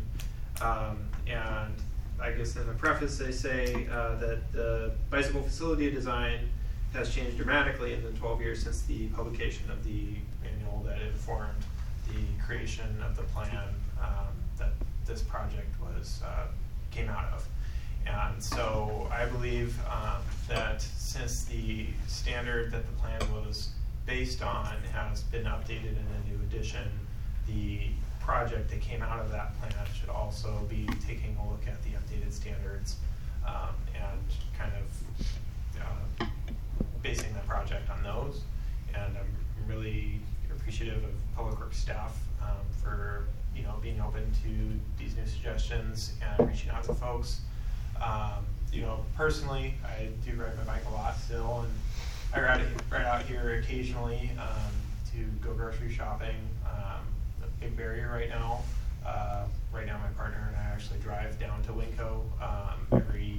And I guess in the preface they say that the bicycle facility design has changed dramatically in the 12 years since the publication of the manual that informed the creation of the plan that this project came out of. And so I believe that since the standard that the plan was based on has been updated in a new edition, the project that came out of that plan should also be taking a look at the updated standards and kind of basing the project on those. And I'm really appreciative of Public Works staff for being open to these new suggestions and reaching out to folks. Personally, I do ride my bike a lot still, and I ride out here occasionally to go grocery shopping. The big barrier right now. Right now, my partner and I actually drive down to Winco every,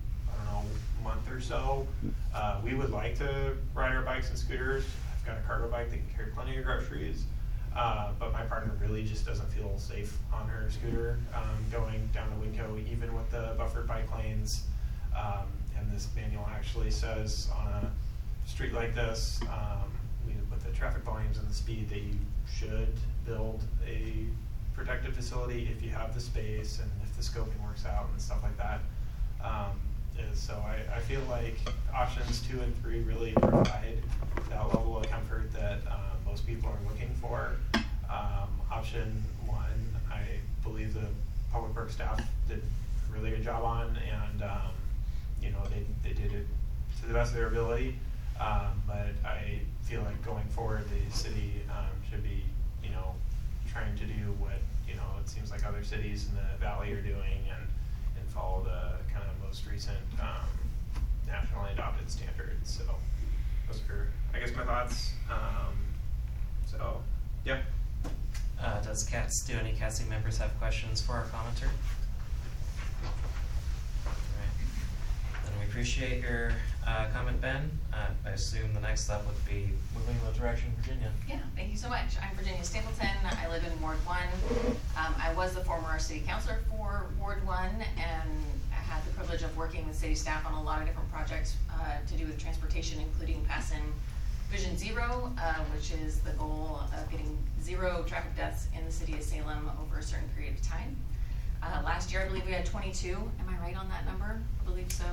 month or so. We would like to ride our bikes and scooters. I've got a cargo bike that can carry plenty of groceries. But my partner really just doesn't feel safe on her scooter going down to Winco, even with the buffered bike lanes. And this manual actually says on a street like this, with the traffic volumes and the speed, that you should build a protected facility if you have the space and if the scoping works out and stuff like that. So I feel like options 2 and 3 really provide that level of comfort that most people are looking for. Option 1, I believe the Public Works staff did a really good job on, and they did it to the best of their ability. But I feel like going forward, the city should be, trying to do what it seems like other cities in the valley are doing, and follow the kind of most recent nationally adopted standards. So those are, I guess, my thoughts. So yeah. Do any CATSI members have questions for our commenter? Alright. Then we appreciate your comment, Ben. I assume the next step would be moving in the direction of Virginia. Yeah, thank you so much. I'm Virginia Stapleton. I live in Ward 1. I was the former city councilor for Ward 1, and I had the privilege of working with city staff on a lot of different projects to do with transportation, including passing Vision Zero, which is the goal of getting 0 traffic deaths in the city of Salem over a certain period of time. Last year, I believe we had 22. Am I right on that number? I believe so.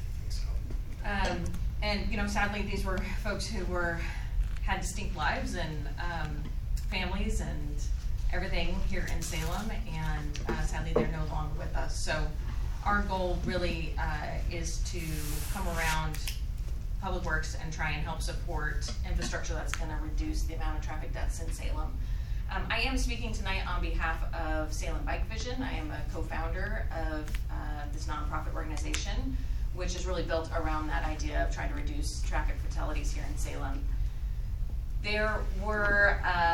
And you know, sadly, these were folks who had distinct lives and families and everything here in Salem, and sadly, they're no longer with us. So our goal really is to come around Public Works and try and help support infrastructure that's going to reduce the amount of traffic deaths in Salem. I am speaking tonight on behalf of Salem Bike Vision. I am a co-founder of this nonprofit organization, which is really built around that idea of trying to reduce traffic fatalities here in Salem. There were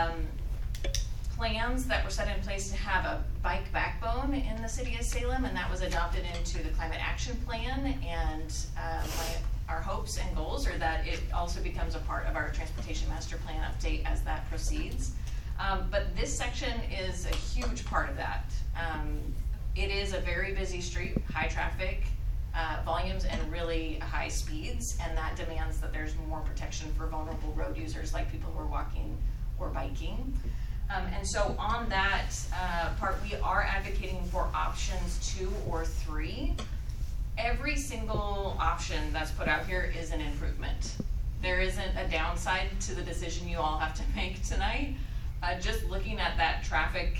plans that were set in place to have a bike backbone in the city of Salem, and that was adopted into the Climate Action Plan, and our hopes and goals are that it also becomes a part of our Transportation Master Plan update as that proceeds. But this section is a huge part of that. It is a very busy street, high traffic volumes and really high speeds, and that demands that there's more protection for vulnerable road users like people who are walking or biking. And so on that part, we are advocating for options 2 or 3. Every single option that's put out here is an improvement. There isn't a downside to the decision you all have to make tonight. Just looking at that traffic,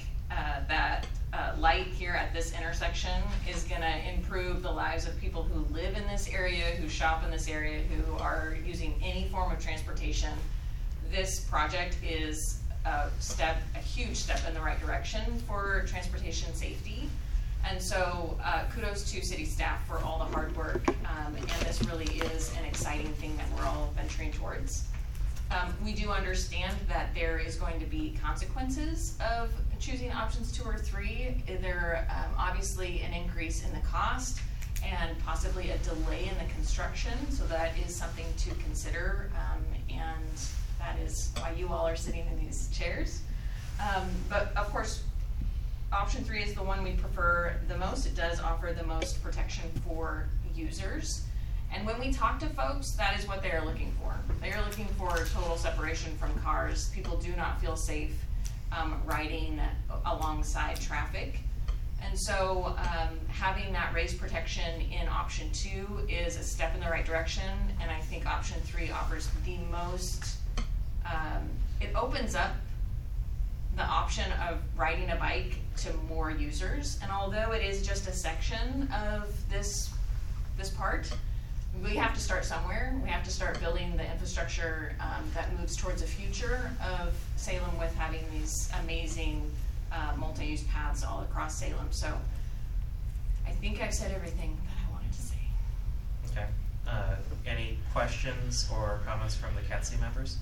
light here at this intersection is gonna improve the lives of people who live in this area, who shop in this area, who are using any form of transportation. This project is a huge step in the right direction for transportation safety. And so kudos to city staff for all the hard work, and this really is an exciting thing that we're all venturing towards. We do understand that there is going to be consequences of choosing options 2 or 3. There obviously an increase in the cost and possibly a delay in the construction, so that is something to consider, and that is why you all are sitting in these chairs. But of course, option 3 is the one we prefer the most. It does offer the most protection for users. And when we talk to folks, that is what they are looking for. They are looking for total separation from cars. People do not feel safe riding alongside traffic. And so having that race protection in option 2 is a step in the right direction. And I think option 3 offers the most, it opens up the option of riding a bike to more users. And although it is just a section of this part, we have to start somewhere. We have to start building the infrastructure that moves towards a future of Salem with having these amazing multi-use paths all across Salem. So I think I've said everything that I wanted to say. Okay. Any questions or comments from the CATC members?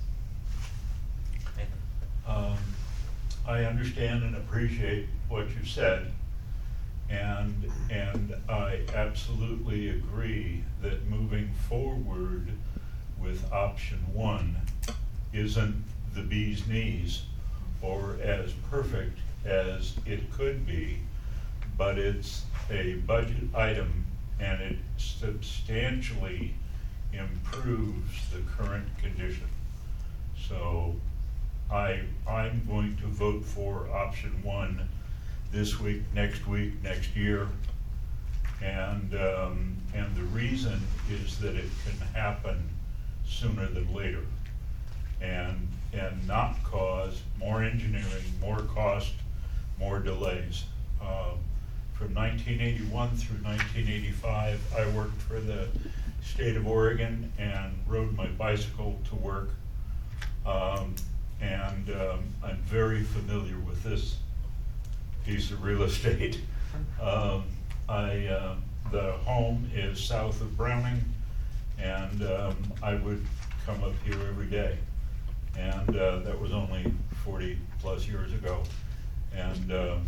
Nathan? I understand and appreciate what you said, and I absolutely agree that moving forward with option 1 isn't the bee's knees or as perfect as it could be, but it's a budget item and it substantially improves the current condition. So I'm going to vote for option 1 this week, next year, and the reason is that it can happen sooner than later, and not cause more engineering, more cost, more delays. From 1981 through 1985, I worked for the state of Oregon and rode my bicycle to work. I'm very familiar with this piece of real estate. The home is south of Browning, and I would come up here every day. And that was only 40 plus years ago. And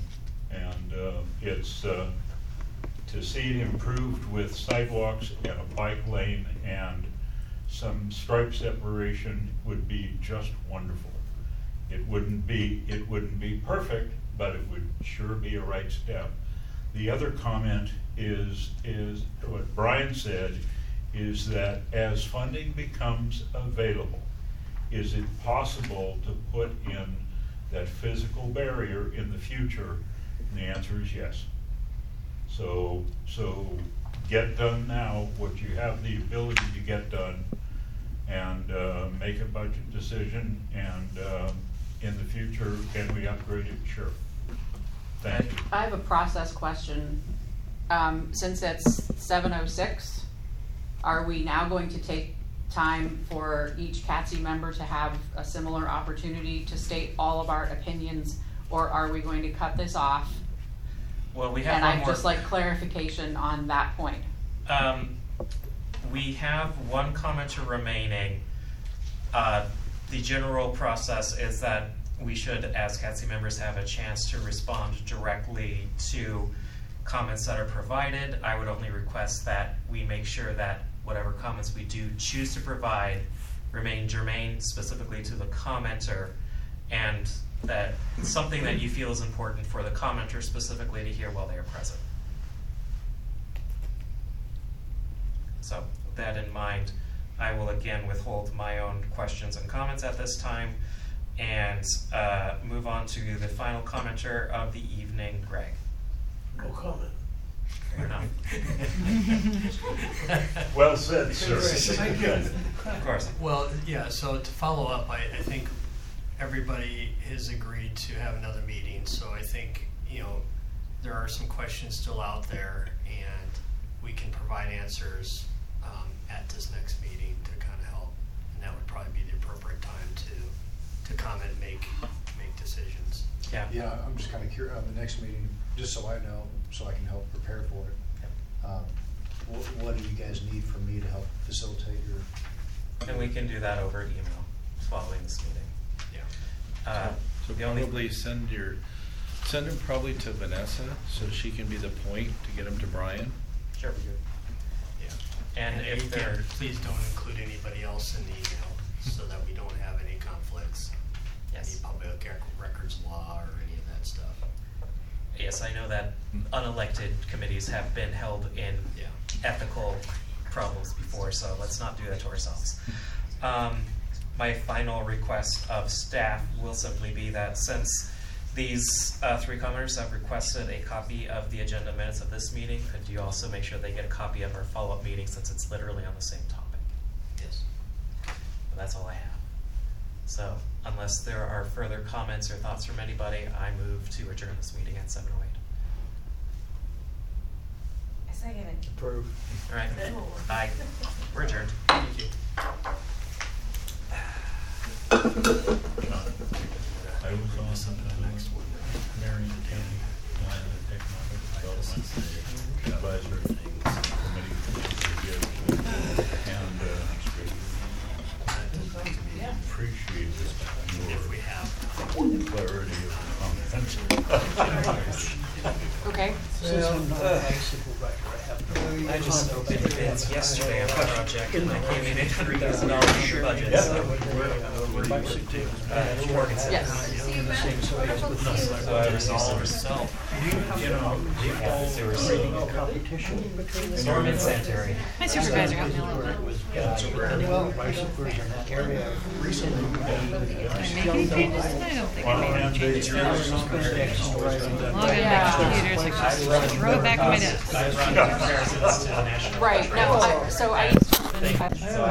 it's to see it improved with sidewalks and a bike lane and some stripe separation would be just wonderful. It wouldn't be perfect, but it would sure be a right step. The other comment is what Brian said, is that as funding becomes available, is it possible to put in that physical barrier in the future? And the answer is yes. So get done now what you have the ability to get done, and make a budget decision, and in the future, can we upgrade it? Sure. Thank you. I have a process question. Since it's 7:06, are we now going to take time for each CATSI member to have a similar opportunity to state all of our opinions, or are we going to cut this off? Well, we have And one I'd more. just like clarification on that point. We have one commenter remaining. The general process is that we should, as CATSI members, have a chance to respond directly to comments that are provided. I would only request that we make sure that whatever comments we do choose to provide remain germane specifically to the commenter, and that something that you feel is important for the commenter specifically to hear while they are present. So with that in mind, I will again withhold my own questions and comments at this time, and move on to the final commenter of the evening, Greg. No comment. Fair enough. Well said, sir. Of course. Well, yeah, so to follow up, I think everybody has agreed to have another meeting, so I think, there are some questions still out there, and we can provide answers at this next meeting to kind of help, and that would probably be the appropriate time to comment and make decisions. Yeah. Yeah, I'm just kind of curious, the next meeting, just so I know, so I can help prepare for it. What do you guys need from me to help facilitate your? And we can do that over email following this meeting. Yeah. So the only- probably send them probably to Vanessa, so she can be the point to get them to Brian. Sure. Yeah. And if again, they're, please don't include anybody else in the email, so that we don't have any conflicts. Yes. Any public records law or any of that stuff. yes, I know that unelected committees have been held in Yeah. ethical problems before, so let's not do that to ourselves. My final request of staff will simply be that since these three commenters have requested a copy of the agenda minutes of this meeting, could you also make sure they get a copy of our follow-up meeting since it's literally on the same topic? Yes. And that's all I have. So unless there are further comments or thoughts from anybody, I move to adjourn this meeting at 7:08. I second it. Approved. All right. Aye. We're adjourned. Thank you. I was on the next one. Marion County Plan and Economic Development Advisory Committee review, and appreciate If we have. your clarity of comments. Okay. I just opened the bids yesterday on the project and I came in $800,000 in the budget, so. Morgan's. Yes. So I received some results. Yeah, there was storm and sanitary. My supervisor got me a little bit. Well, my supervisor in that area recently. Can I make any changes? I don't think I made any changes. It's really just Log in my computer, it's like just throw it back on my desk. I run comparisons to the national. Right, no, so I. So